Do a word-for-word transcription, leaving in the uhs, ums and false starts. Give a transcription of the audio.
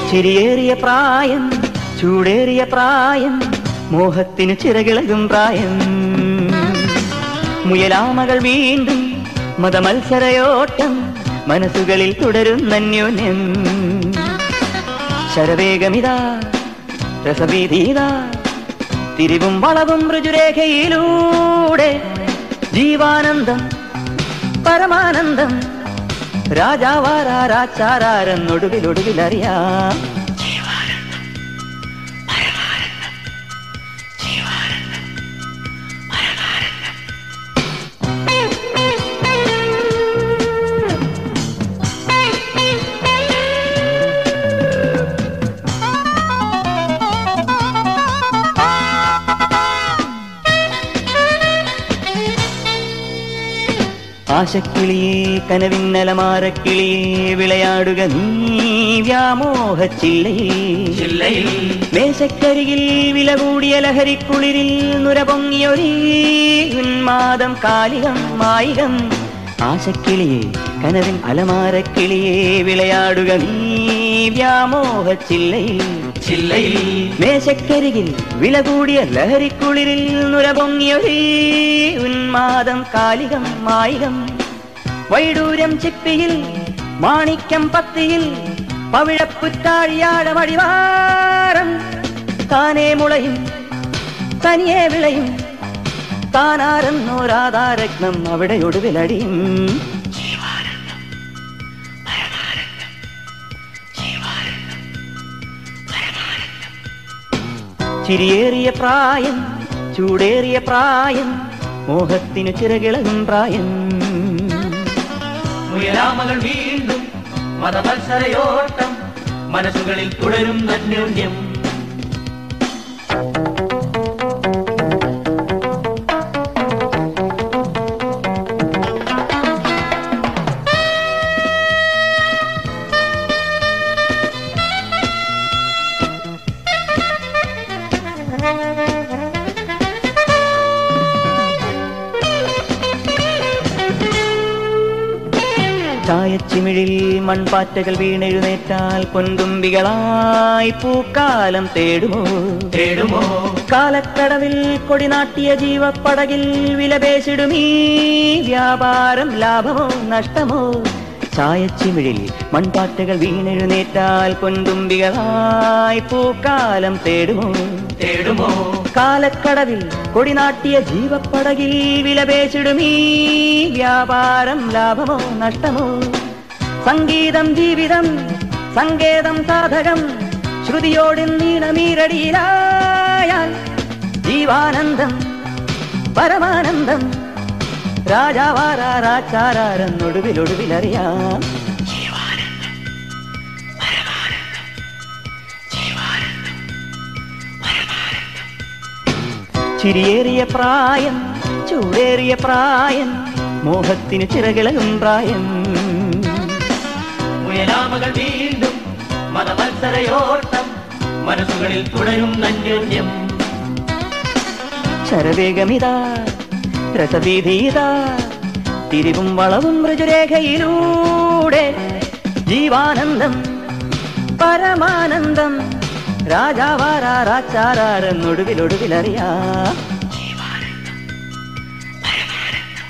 ചിരിയേറിയ പ്രായം, ചൂടേറിയ പ്രായം, മോഹത്തിനു ചിറകിളകും പ്രായം. മുയലാമകൾ വീണ്ടും മതമത്സരയോട്ടം, മനസ്സുകളിൽ തുടരുന്നന്യോന്യം. ശരവേഗമിതാ രസവീതിയിതാ, തിരിവും വളവും ഋജുരേഖയിലൂടെ. ജീവാനന്ദം പരമാനന്ദം, രാജാവാരാരാച്ചാരാരെന്നൊടുവിലൊടുവിലറിയാം. ആശക്കിളിയേ കനവിന്നലമാരക്കിളിയേ, വിളയാടുക നീ വ്യാമോഹച്ചില്ലയിൽ. മേശക്കരികിൽ വില കൂടിയ ലഹരിക്കുളിരിൽ നുരപൊങ്ങിയൊരീ ഉന്മാദം കാലികം മായികം. ആശക്കിളിയേ കനവിൻ അലമാരക്കിളിയേ, വിളയാടുക നീ വ്യാമോഹച്ചില്ലയിൽ. മേശക്കരികിൽ വില കൂടിയ ലഹരിക്കുളിരിൽ നുരപൊങ്ങിയൊരീ ഉന്മാദം കാലികം മായികം. വൈഡൂര്യം ചിപ്പിയിൽ മാണിക്യം പത്തിയിൽ, പവിഴപ്പുറ്റാഴിയാഴമടിവാരം. താനേ മുളയും തനിയെ വിളയും, താനാരെന്നോരാധാരത്നം അവിടെ ഒടുവിലടിയും. ചിരിയേറിയ പ്രായം, ചൂടേറിയ പ്രായം, മോഹത്തിനു ചിറകിളകും പ്രായം. മുയലാമകൾ വീണ്ടും മതമത്സരയോട്ടം, മനസ്സുകളിൽ തുടരും അന്യോന്യം. ചായച്ചിമിഴിൽ മൺപാറ്റകൾ വീണെഴുന്നേറ്റാൽ പൊൻതുമ്പികളായി പൂക്കാലം തേടുമോ തേടുമോ കാലക്കടവിൽ കൊടിനാട്ടിയ ജീവപ്പടകിൽ വിലപേശിടുമീ വ്യാപാരം ലാഭമോ നഷ്ടമോ. ചായച്ചിമിഴിൽ മൺപാറ്റകൾ വീണെഴുന്നേറ്റാൽ പൊൻതുമ്പികളായി പൂക്കാലം തേടുമോ തേടുമോ കാലക്കടവിൽ കൊടിനാട്ടിയ ജീവപ്പടകിൽ വിലപേശിടുമീ വ്യാപാരം ലാഭമോ നഷ്ടമോ. സംഗീതം ജീവിതം സങ്കേതം സാധകം, ശ്രുതിയോടിൻ നീണമീരടിയിലായാൽ ജീവാനന്ദം പരമാനന്ദം. രാജാവാരാരാച്ചാരാരെന്നൊടുവിലൊടുവിലറിയാം. ചിരിയേറിയ പ്രായം, ചൂടേറിയ പ്രായം, മോഹത്തിനു ചിറകിളകും പ്രായം. മുയലാമകൾ വീണ്ടും മതമത്സരയോട്ടം, മനസ്സുകളിൽ തുടരും അന്യോന്യം. ശരവേഗമിതാ രസവീതിയിതാ, തിരിവും വളവും ഋജുരേഖയിലൂടെ. ജീവാനന്ദം പരമാനന്ദം, രാജാവാരാരാച്ചാരാരെന്നൊടുവിലൊടുവിലറിയാം.